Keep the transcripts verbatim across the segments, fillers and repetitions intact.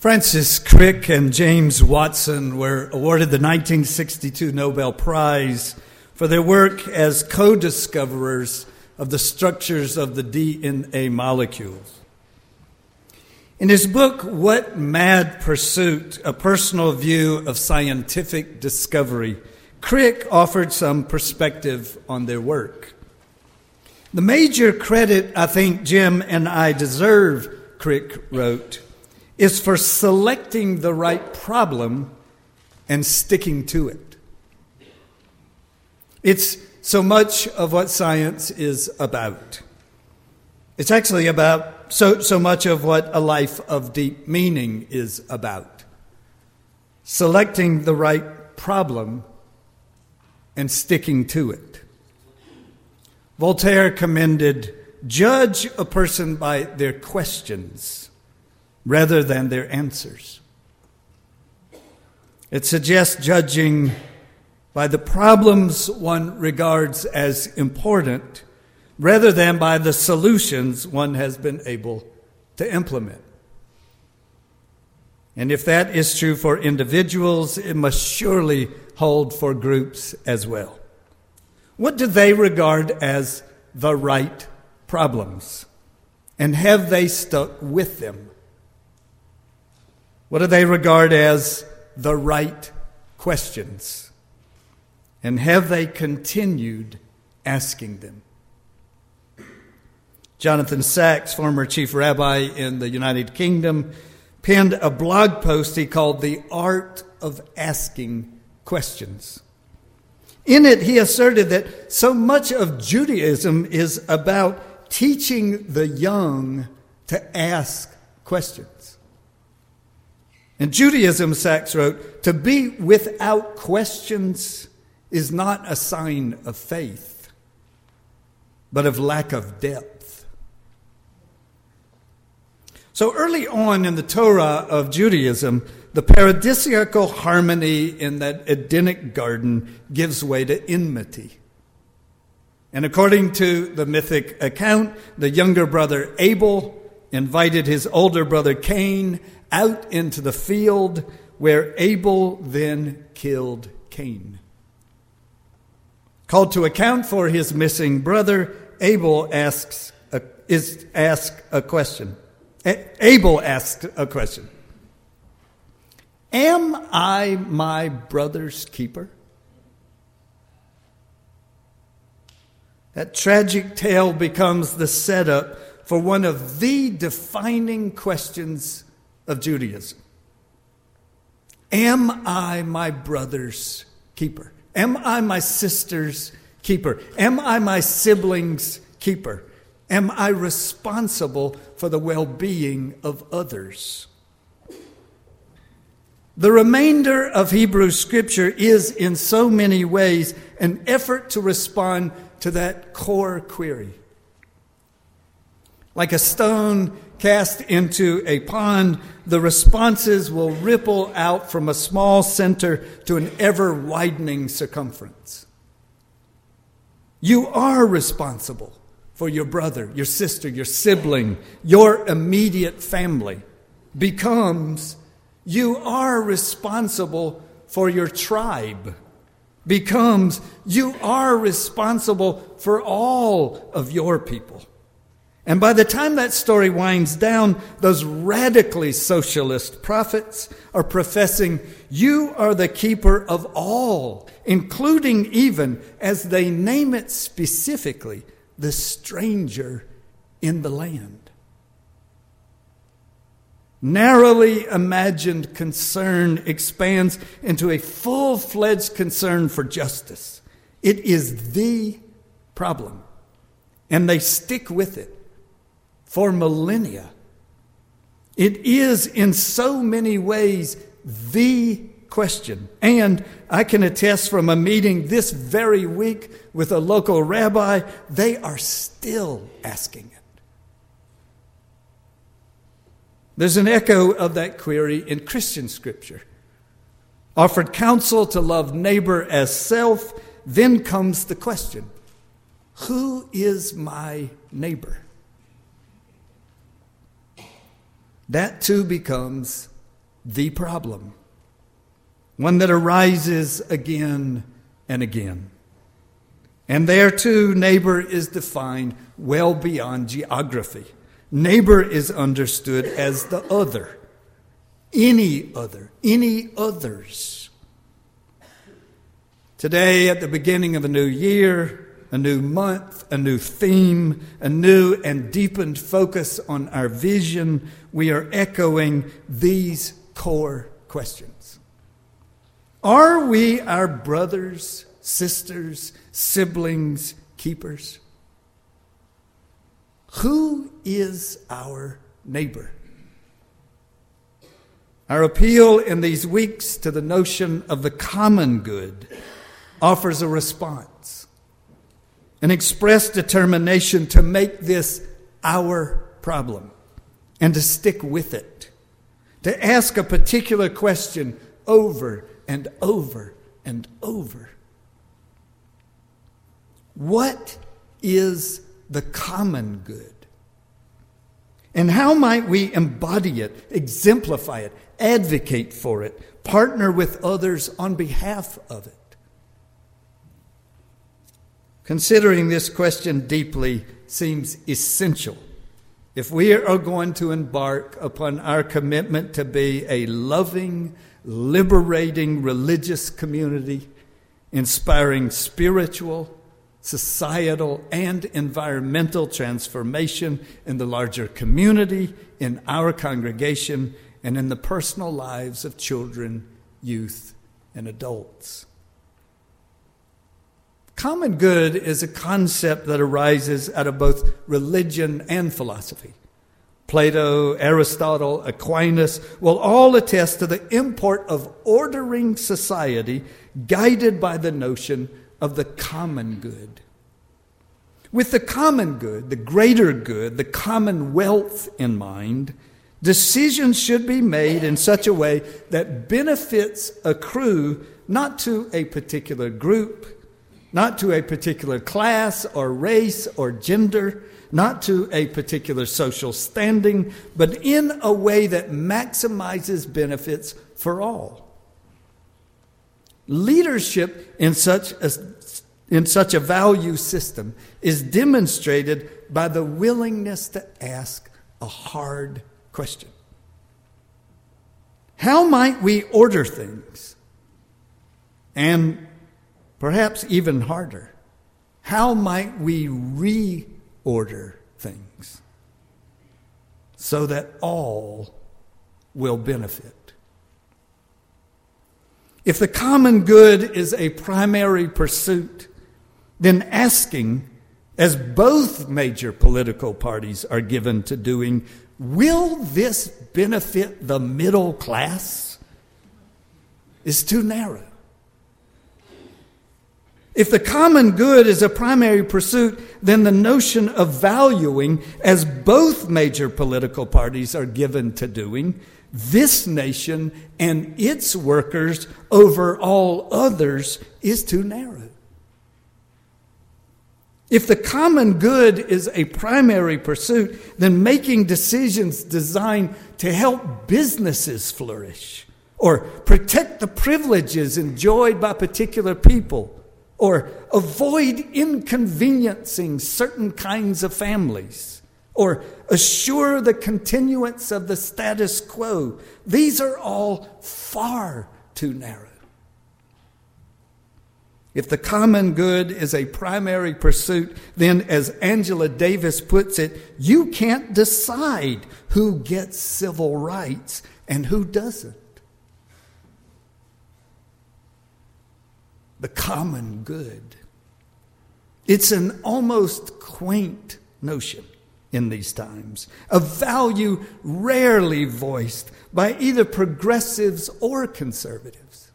Francis Crick and James Watson were awarded the nineteen sixty-two Nobel Prize for their work as co-discoverers of the structures of the D N A molecules. In his book, What Mad Pursuit? A Personal View of Scientific Discovery, Crick offered some perspective on their work. The major credit I think Jim and I deserve, Crick wrote, is for selecting the right problem and sticking to it. It's so much of what science is about. It's actually about so, so much of what a life of deep meaning is about. Selecting the right problem and sticking to it. Voltaire commended, judge a person by their questions rather than their answers. It suggests judging by the problems one regards as important rather than by the solutions one has been able to implement. And if that is true for individuals, it must surely hold for groups as well. What do they regard as the right problems? And have they stuck with them? What do they regard as the right questions? And have they continued asking them? Jonathan Sacks, former chief rabbi in the United Kingdom, penned a blog post he called The Art of Asking Questions. In it, he asserted that so much of Judaism is about teaching the young to ask questions. In Judaism, Sacks wrote, to be without questions is not a sign of faith, but of lack of depth. So early on in the Torah of Judaism, the paradisiacal harmony in that Edenic garden gives way to enmity. And according to the mythic account, the younger brother Abel invited his older brother Cain out into the field, where Abel then killed Cain. Called to account for his missing brother, Abel asks a, is asked a question. Abel asked a question. Am I my brother's keeper? That tragic tale becomes the setup for one of the defining questions of Judaism. Am I my brother's keeper? Am I my sister's keeper? Am I my sibling's keeper? Am I responsible for the well-being of others? The remainder of Hebrew Scripture is, in so many ways, an effort to respond to that core query. Like a stone cast into a pond, the responses will ripple out from a small center to an ever-widening circumference. You are responsible for your brother, your sister, your sibling, your immediate family. Becomes, you are responsible for your tribe. Becomes, you are responsible for all of your people. And by the time that story winds down, those radically socialist prophets are professing, you are the keeper of all, including even, as they name it specifically, the stranger in the land. Narrowly imagined concern expands into a full-fledged concern for justice. It is the problem, and they stick with it for millennia. It is in so many ways the question. And I can attest from a meeting this very week with a local rabbi, they are still asking it. There's an echo of that query in Christian scripture. Offered counsel to love neighbor as self, then comes the question, who is my neighbor? That too becomes the problem, one that arises again and again. And there too, neighbor is defined well beyond geography. Neighbor is understood as the other, any other, any others. Today, at the beginning of a new year, a new month, a new theme, a new and deepened focus on our vision, we are echoing these core questions. Are we our brothers, sisters, siblings, keepers? Who is our neighbor? Our appeal in these weeks to the notion of the common good offers a response, an expressed determination to make this our problem and to stick with it, to ask a particular question over and over and over. What is the common good? And how might we embody it, exemplify it, advocate for it, partner with others on behalf of it? Considering this question deeply seems essential if we are going to embark upon our commitment to be a loving, liberating religious community, inspiring spiritual, societal, and environmental transformation in the larger community, in our congregation, and in the personal lives of children, youth, and adults. Common good is a concept that arises out of both religion and philosophy. Plato, Aristotle, Aquinas will all attest to the import of ordering society guided by the notion of the common good. With the common good, the greater good, the commonwealth in mind, decisions should be made in such a way that benefits accrue not to a particular group, not to a particular class or race or gender, not to a particular social standing, but in a way that maximizes benefits for all. Leadership in such a, in such a value system is demonstrated by the willingness to ask a hard question. How might we order things? And perhaps even harder, how might we reorder things so that all will benefit? If the common good is a primary pursuit, then asking, as both major political parties are given to doing, will this benefit the middle class, is too narrow. If the common good is a primary pursuit, then the notion of valuing, as both major political parties are given to doing, this nation and its workers over all others is too narrow. If the common good is a primary pursuit, then making decisions designed to help businesses flourish or protect the privileges enjoyed by particular people, or avoid inconveniencing certain kinds of families, or assure the continuance of the status quo. These are all far too narrow. If the common good is a primary pursuit, then as Angela Davis puts it, you can't decide who gets civil rights and who doesn't. The common good. It's an almost quaint notion in these times, a value rarely voiced by either progressives or conservatives.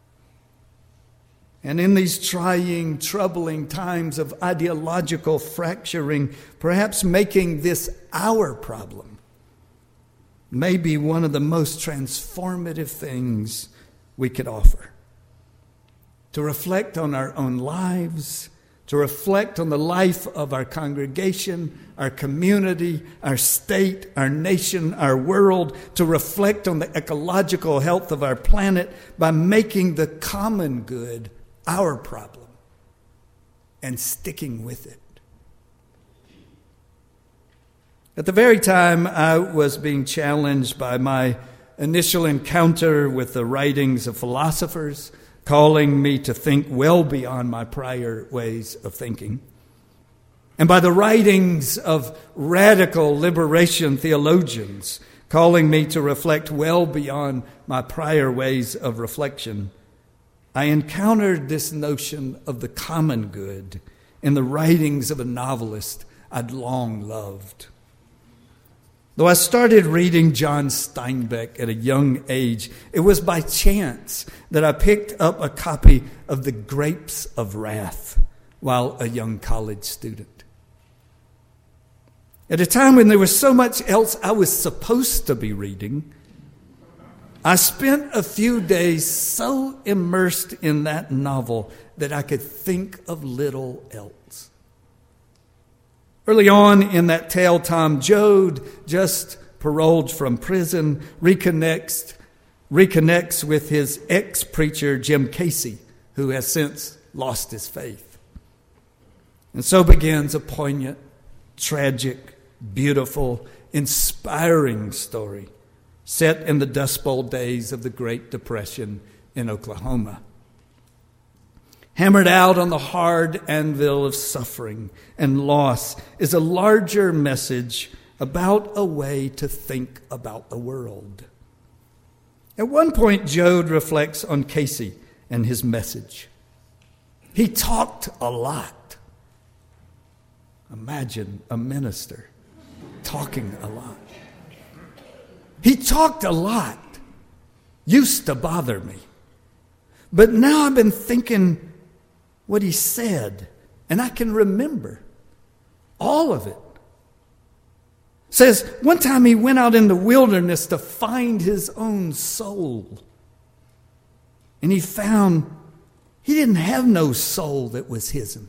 And in these trying, troubling times of ideological fracturing, perhaps making this our problem may be one of the most transformative things we could offer. To reflect on our own lives, to reflect on the life of our congregation, our community, our state, our nation, our world, to reflect on the ecological health of our planet by making the common good our problem and sticking with it. At the very time I was being challenged by my initial encounter with the writings of philosophers, calling me to think well beyond my prior ways of thinking, and by the writings of radical liberation theologians, calling me to reflect well beyond my prior ways of reflection, I encountered this notion of the common good in the writings of a novelist I'd long loved. Though I started reading John Steinbeck at a young age, it was by chance that I picked up a copy of The Grapes of Wrath while a young college student. At a time when there was so much else I was supposed to be reading, I spent a few days so immersed in that novel that I could think of little else. Early on in that tale, Tom Joad, just paroled from prison, reconnects, reconnects with his ex-preacher, Jim Casey, who has since lost his faith. And so begins a poignant, tragic, beautiful, inspiring story set in the Dust Bowl days of the Great Depression in Oklahoma. Hammered out on the hard anvil of suffering and loss is a larger message about a way to think about the world. At one point, Joad reflects on Casey and his message. He talked a lot. Imagine a minister talking a lot. He talked a lot. Used to bother me. But now I've been thinking what he said, and I can remember all of it. Says one time he went out in the wilderness to find his own soul. And he found he didn't have no soul that was his'n.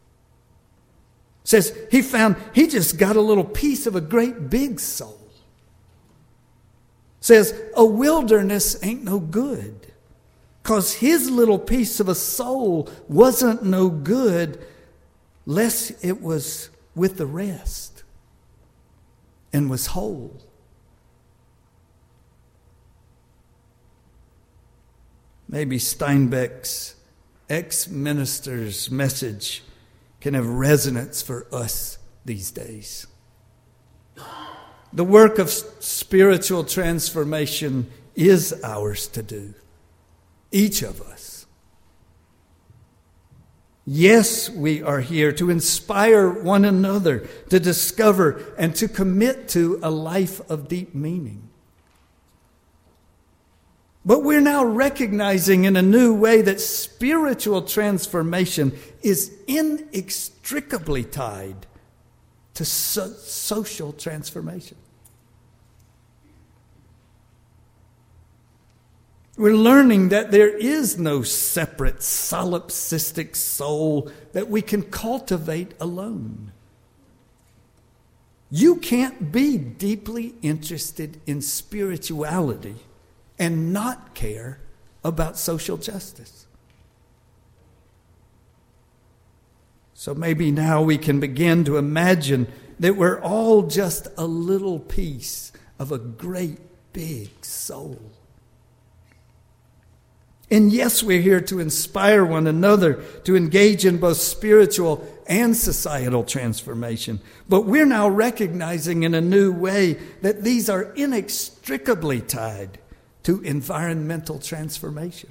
Says he found he just got a little piece of a great big soul. Says a wilderness ain't no good. Because his little piece of a soul wasn't no good lest it was with the rest and was whole. Maybe Steinbeck's ex-minister's message can have resonance for us these days. The work of spiritual transformation is ours to do. Each of us. Yes, we are here to inspire one another, to discover and to commit to a life of deep meaning. But we're now recognizing in a new way that spiritual transformation is inextricably tied to so- social transformation. We're learning that there is no separate solipsistic soul that we can cultivate alone. You can't be deeply interested in spirituality and not care about social justice. So maybe now we can begin to imagine that we're all just a little piece of a great big soul. And yes, we're here to inspire one another to engage in both spiritual and societal transformation. But we're now recognizing in a new way that these are inextricably tied to environmental transformation.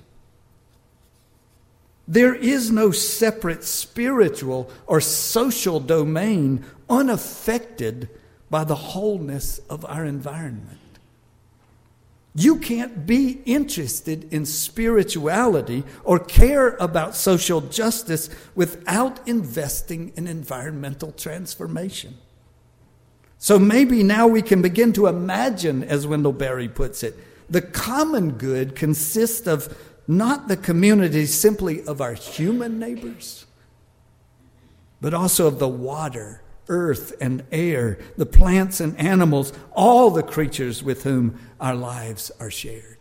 There is no separate spiritual or social domain unaffected by the wholeness of our environment. You can't be interested in spirituality or care about social justice without investing in environmental transformation. So maybe now we can begin to imagine, as Wendell Berry puts it, the common good consists of not the community simply of our human neighbors, but also of the water, earth, and air, the plants and animals, all the creatures with whom our lives are shared.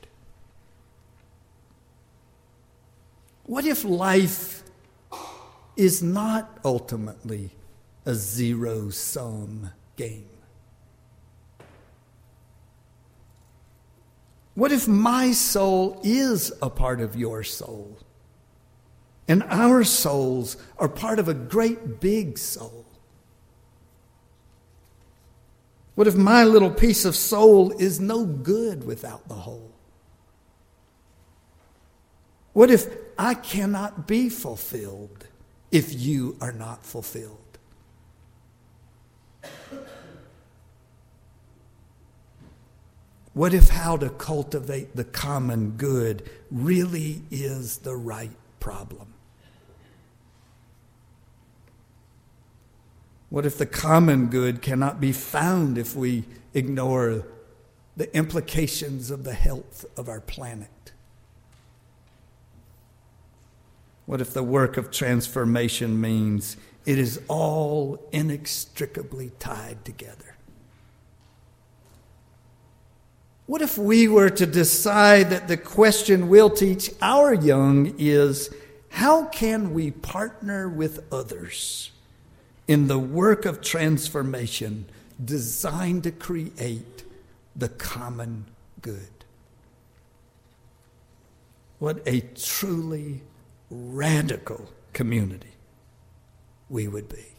What if life is not ultimately a zero-sum game? What if my soul is a part of your soul, and our souls are part of a great big soul? What if my little piece of soul is no good without the whole? What if I cannot be fulfilled if you are not fulfilled? What if how to cultivate the common good really is the right problem? What if the common good cannot be found if we ignore the implications of the health of our planet? What if the work of transformation means it is all inextricably tied together? What if we were to decide that the question we'll teach our young is, how can we partner with others in the work of transformation designed to create the common good? What a truly radical community we would be.